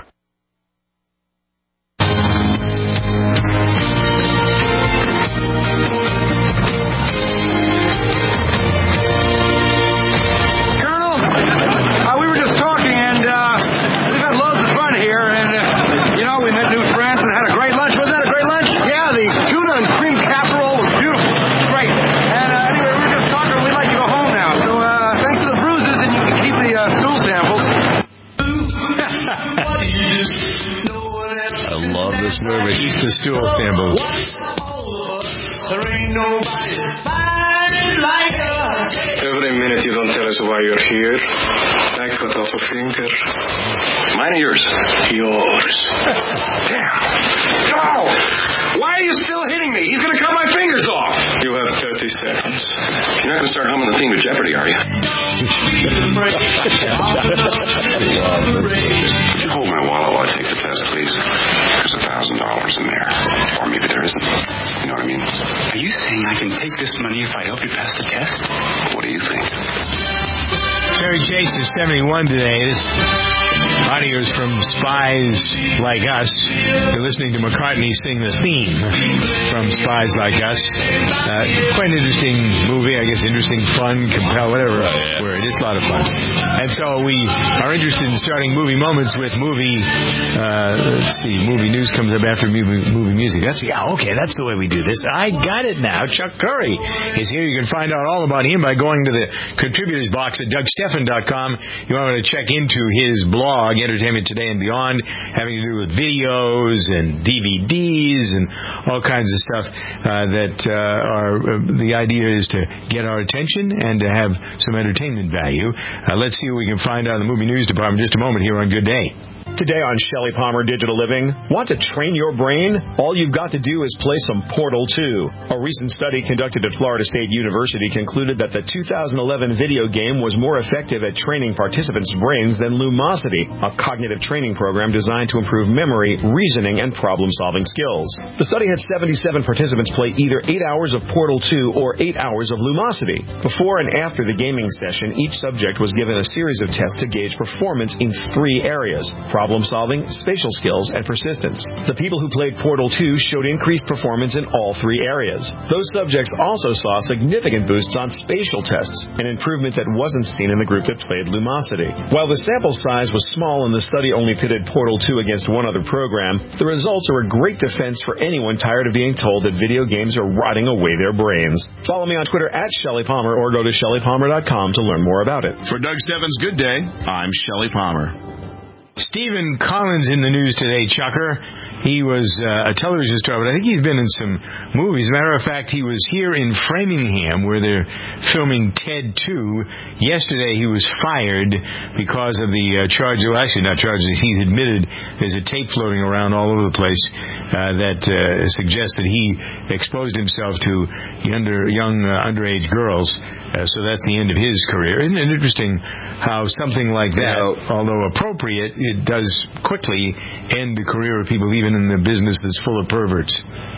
Speaker 2: Eat the stool samples.
Speaker 14: There ain't nobody fine like us.
Speaker 4: Every minute you don't tell us why you're here, I cut off a finger.
Speaker 13: Mine or yours?
Speaker 4: Yours.
Speaker 13: Damn. Ow! Why are you still hitting me? He's going to cut my fingers off.
Speaker 4: You have thirty seconds.
Speaker 13: You're not going to start humming the theme to Jeopardy, are you? Would you hold my wallet while I take the test, please? There's a thousand dollars in there. Or maybe there isn't. You know what I mean?
Speaker 26: Are you saying I can take this money if I help you pass the test?
Speaker 13: What do you think?
Speaker 2: Terry Chase is seventy-one today. This audio is from Spies Like Us. You're listening to McCartney sing the theme from Spies Like Us. Uh, quite an interesting movie, I guess. Interesting, fun, compel, whatever word. It's a lot of fun. And so we are interested in starting movie moments with movie, uh, let's see, movie news comes up after movie, movie music. That's, yeah, okay, that's the way we do this. I got it now. Chuck Curry is here. You can find out all about him by going to the contributors box at Doug Stephan dot com. You want to check into his blog, Entertainment Today and Beyond, having to do with videos and D V Ds and all kinds of stuff uh, that uh, are, uh, the idea is to get our attention and to have some entertainment value. Uh, let's see what we can find out in the movie news department in just a moment here on Good Day.
Speaker 15: Today on Shelley Palmer Digital Living, want to train your brain? All you've got to do is play some Portal two. A recent study conducted at Florida State University concluded that the two thousand eleven video game was more effective at training participants' brains than Lumosity, a cognitive training program designed to improve memory, reasoning, and problem-solving skills. The study had seventy-seven participants play either eight hours of Portal two or eight hours of Lumosity. Before and after the gaming session, each subject was given a series of tests to gauge performance in three areas: problem-solving, spatial skills, and persistence. The people who played Portal two showed increased performance in all three areas. Those subjects also saw significant boosts on spatial tests, an improvement that wasn't seen in the group that played Lumosity. While the sample size was small and the study only pitted Portal two against one other program, the results are a great defense for anyone tired of being told that video games are rotting away their brains. Follow me on Twitter at Shelley Palmer or go to shelley palmer dot com to learn more about it.
Speaker 17: For Doug Stebbins' Good Day, I'm Shelley Palmer.
Speaker 2: Stephen Collins in the news today, Chucker. He was uh, a television star, but I think he's been in some movies. As a matter of fact, he was here in Framingham where they're filming Ted two. Yesterday he was fired because of the uh, charge, well, actually not charges, he's admitted there's a tape floating around all over the place uh, that uh, suggests that he exposed himself to under, young uh, underage girls. Uh, so that's the end of his career. Isn't it interesting how something like that, yeah. although appropriate, it does quickly end the career of people even in the business that's full of perverts?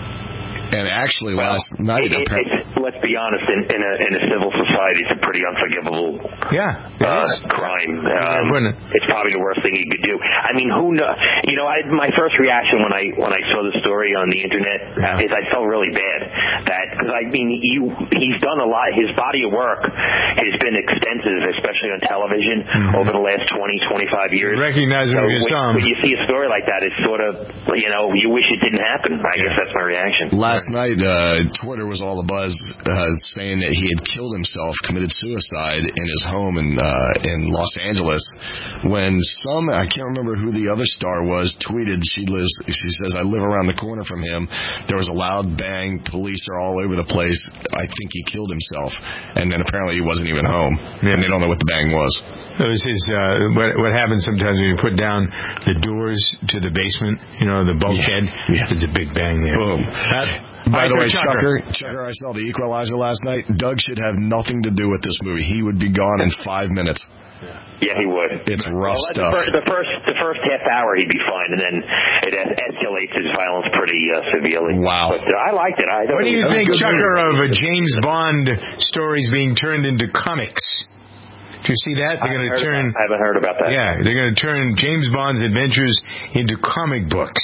Speaker 18: And actually, last well, night,
Speaker 19: it, it, let's be honest, in, in, a, in a civil society, it's a pretty unforgivable
Speaker 2: yeah,
Speaker 19: uh, crime. Um, it's probably the worst thing he could do. I mean, who knows? You know, I, my first reaction when I when I saw the story on the internet yeah. is I felt really bad. That because I mean, you he's done a lot. His body of work has been extensive, especially on television mm-hmm. over the last twenty, twenty-five years.
Speaker 2: You recognize him
Speaker 19: so
Speaker 2: when,
Speaker 19: when, when you see a story like that, it's sort of, you know, you wish it didn't happen. I yeah. guess that's my reaction.
Speaker 18: Last Last night, uh, Twitter was all abuzz uh, saying that he had killed himself, committed suicide in his home in uh, in Los Angeles. When some, I can't remember who the other star was, tweeted, she lives. She says, "I live around the corner from him. There was a loud bang. Police are all over the place. I think he killed himself." And then apparently he wasn't even home, yeah. and they don't know what the bang was.
Speaker 2: It was his. Uh, what, what happens sometimes when you put down the doors to the basement, you know, the bulkhead. Yeah. Yeah. There's a big bang there.
Speaker 18: Boom. That, By the way, Chucker, Chucker, I saw The Equalizer last night. Doug should have nothing to do with this movie. He would be gone in five minutes.
Speaker 19: Yeah, he would.
Speaker 18: It's rough
Speaker 19: well,
Speaker 18: stuff.
Speaker 19: The first, the first, the first half hour, he'd be fine, and then it escalates his violence pretty uh, severely.
Speaker 18: Wow.
Speaker 19: But uh, I liked it. I
Speaker 2: what do you think, Chucker, of uh, James Bond stories being turned into comics? Do you see that? They're going to turn.
Speaker 19: I haven't heard about that.
Speaker 2: Yeah, they're going to turn James Bond's adventures into comic books.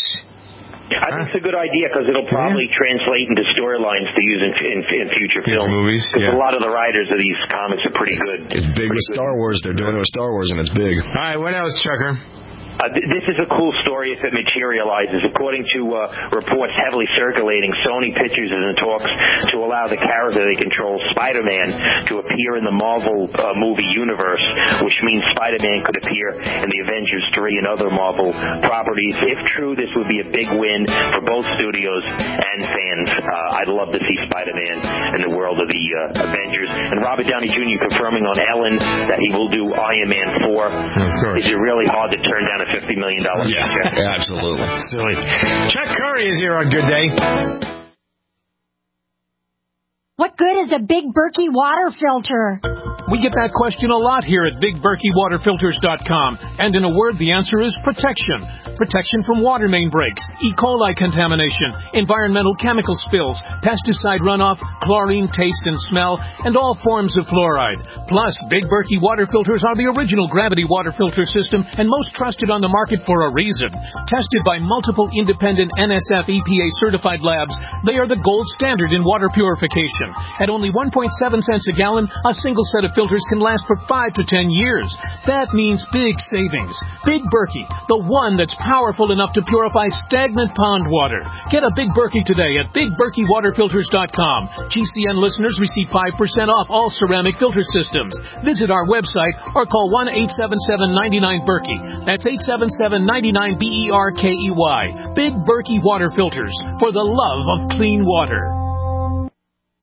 Speaker 19: I think it's a good idea because it'll probably yeah. translate into storylines to use in, in, in future films.
Speaker 2: Yeah, movies.
Speaker 19: Because
Speaker 2: yeah.
Speaker 19: a lot of the writers of these comics are pretty good.
Speaker 18: It's big
Speaker 19: pretty
Speaker 18: with good. Star Wars. They're doing it with Star Wars, and it's big.
Speaker 2: All right, what else, Chucker?
Speaker 19: Uh, th- this is a cool story if it materializes. According to uh, reports heavily circulating, Sony Pictures is in talks to allow the character they control, Spider-Man, to appear in the Marvel uh, movie universe, which means Spider-Man could appear in the Avengers three and other Marvel properties. If true, this would be a big win for both studios and fans. Uh, I'd love to see Spider-Man in the world of the uh, Avengers. And Robert Downey Junior confirming on Ellen that he will do Iron Man four. Is it really hard to turn down a fifty million dollars
Speaker 18: yeah,
Speaker 19: check?
Speaker 18: Absolutely.
Speaker 2: Silly. Chuck Curry is here on Good Day.
Speaker 20: What good is a Big Berkey water filter?
Speaker 21: We get that question a lot here at big berkey water filters dot com. And in a word, the answer is protection. Protection from water main breaks, E. coli contamination, environmental chemical spills, pesticide runoff, chlorine taste and smell, and all forms of fluoride. Plus, Big Berkey water filters are the original gravity water filter system and most trusted on the market for a reason. Tested by multiple independent N S F E P A certified labs, they are the gold standard in water purification. At only one point seven cents a gallon, a single set of filters can last for five to ten years. That means big savings. Big Berkey, the one that's powerful enough to purify stagnant pond water. Get a Big Berkey today at big berkey water filters dot com. G C N listeners receive five percent off all ceramic filter systems. Visit our website or call one eight seven seven, nine nine, Berkey. That's eight seven seven, nine nine, B E R K E Y. Big Berkey Water Filters, for the love of clean water.